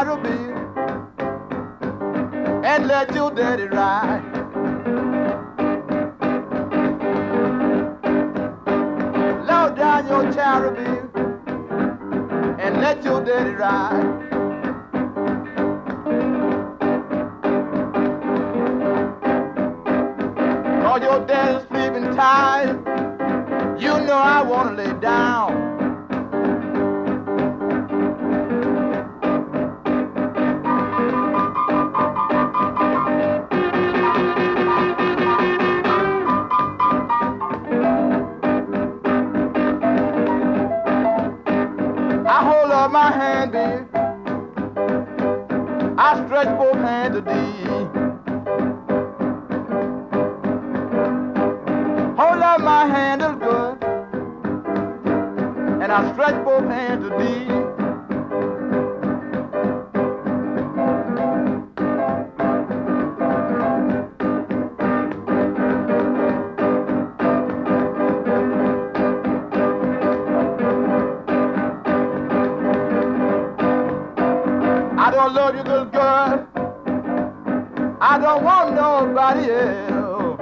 Caribbean and let your daddy ride. Low down your Caribbean and let your daddy ride. Cause your daddy's sleeping tired. You know I wanna lay down. I hold up my hand, baby. I stretch both hands to thee. Hold up my hand is good, and I stretch both hands to thee. I don't love you, little girl. I don't want nobody else.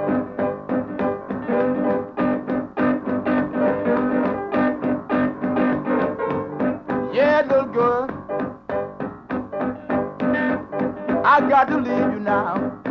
Yeah, little girl, I got to leave you now.